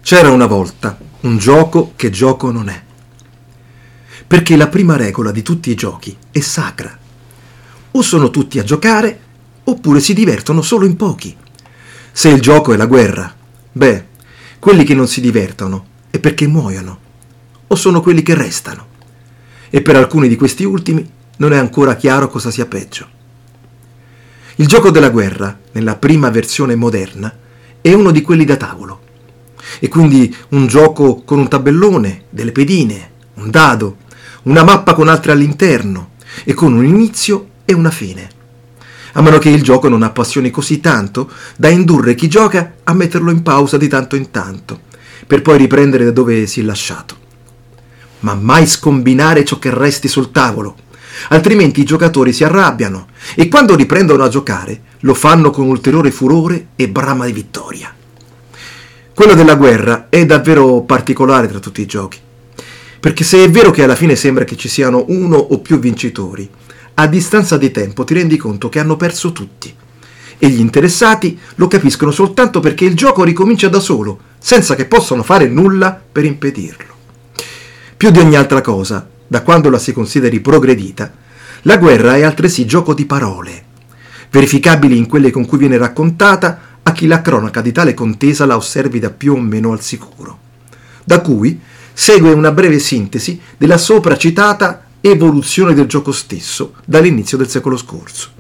C'era una volta un gioco che gioco non è. Perché la prima regola di tutti i giochi è sacra. O sono tutti a giocare, oppure si divertono solo in pochi. Se il gioco è la guerra, quelli che non si divertono è perché muoiono, o sono quelli che restano. E per alcuni di questi ultimi non è ancora chiaro cosa sia peggio. Il gioco della guerra, nella prima versione moderna, è uno di quelli da tavolo. E quindi un gioco con un tabellone, delle pedine, un dado, una mappa con altre all'interno e con un inizio e una fine. A meno che il gioco non appassioni così tanto da indurre chi gioca a metterlo in pausa di tanto in tanto, per poi riprendere da dove si è lasciato. Ma mai scombinare ciò che resti sul tavolo, altrimenti i giocatori si arrabbiano e quando riprendono a giocare lo fanno con ulteriore furore e brama di vittoria. Quello della guerra è davvero particolare tra tutti i giochi, perché se è vero che alla fine sembra che ci siano uno o più vincitori, a distanza di tempo ti rendi conto che hanno perso tutti e gli interessati lo capiscono soltanto perché il gioco ricomincia da solo, senza che possano fare nulla per impedirlo. Più di ogni altra cosa, da quando la si consideri progredita, la guerra è altresì gioco di parole, verificabili in quelle con cui viene raccontata a chi la cronaca di tale contesa la osservi da più o meno al sicuro, da cui segue una breve sintesi della sopra citata evoluzione del gioco stesso dall'inizio del secolo scorso.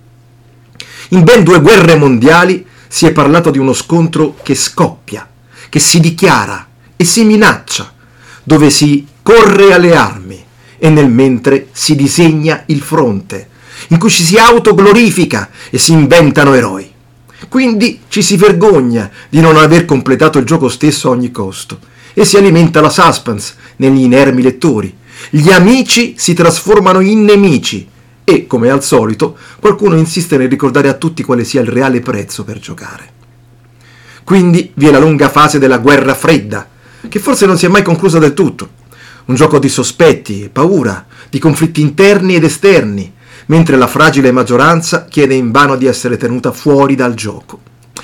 In ben 2 guerre mondiali si è parlato di uno scontro che scoppia, che si dichiara e si minaccia, dove si corre alle armi e nel mentre si disegna il fronte, in cui ci si autoglorifica e si inventano eroi. Quindi ci si vergogna di non aver completato il gioco stesso a ogni costo e si alimenta la suspense negli inermi lettori. Gli amici si trasformano in nemici e, come al solito, qualcuno insiste nel ricordare a tutti quale sia il reale prezzo per giocare. Quindi vi è la lunga fase della guerra fredda, che forse non si è mai conclusa del tutto. Un gioco di sospetti, paura, di conflitti interni ed esterni, mentre la fragile maggioranza chiede invano di essere tenuta fuori dal gioco.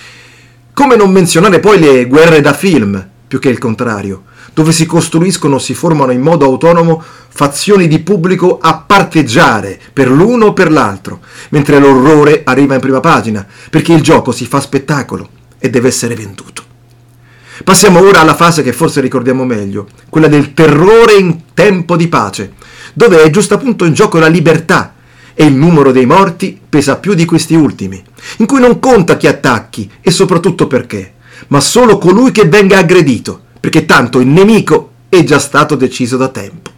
Come non menzionare poi le guerre da film, più che il contrario, dove si costruiscono o si formano in modo autonomo fazioni di pubblico a parteggiare per l'uno o per l'altro, mentre l'orrore arriva in prima pagina, perché il gioco si fa spettacolo e deve essere venduto. Passiamo ora alla fase che forse ricordiamo meglio, quella del terrore in tempo di pace, dove è giusto appunto in gioco la libertà, e il numero dei morti pesa più di questi ultimi, in cui non conta chi attacchi e soprattutto perché, ma solo colui che venga aggredito, perché tanto il nemico è già stato deciso da tempo.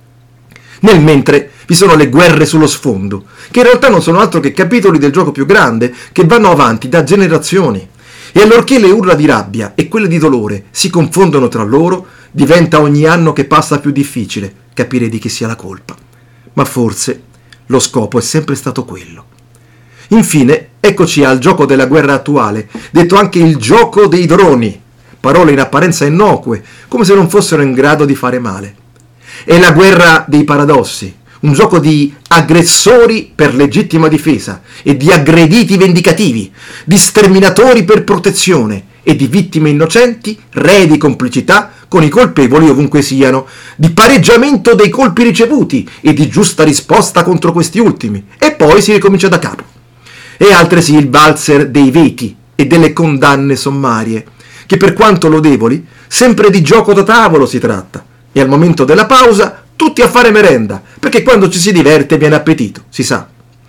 Nel mentre vi sono le guerre sullo sfondo, che in realtà non sono altro che capitoli del gioco più grande che vanno avanti da generazioni, e allorché le urla di rabbia e quelle di dolore si confondono tra loro, diventa ogni anno che passa più difficile capire di chi sia la colpa. Ma forse lo scopo è sempre stato quello. Infine, eccoci al gioco della guerra attuale, detto anche il gioco dei droni, parole in apparenza innocue, come se non fossero in grado di fare male. È la guerra dei paradossi, un gioco di aggressori per legittima difesa e di aggrediti vendicativi, di sterminatori per protezione e di vittime innocenti, ree di complicità con i colpevoli ovunque siano, di pareggiamento dei colpi ricevuti e di giusta risposta contro questi ultimi, e poi si ricomincia da capo. E altresì il valzer dei veti e delle condanne sommarie, che per quanto lodevoli, sempre di gioco da tavolo si tratta, e al momento della pausa tutti a fare merenda, perché quando ci si diverte viene appetito, si sa.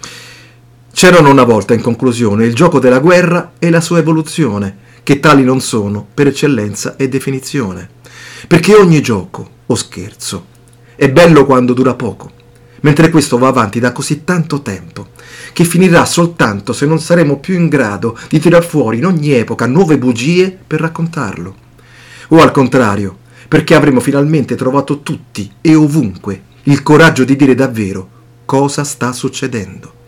C'erano una volta, in conclusione, il gioco della guerra e la sua evoluzione, che tali non sono per eccellenza e definizione. Perché ogni gioco, o scherzo, è bello quando dura poco, mentre questo va avanti da così tanto tempo, che finirà soltanto se non saremo più in grado di tirar fuori in ogni epoca nuove bugie per raccontarlo. O al contrario, perché avremo finalmente trovato tutti e ovunque il coraggio di dire davvero cosa sta succedendo.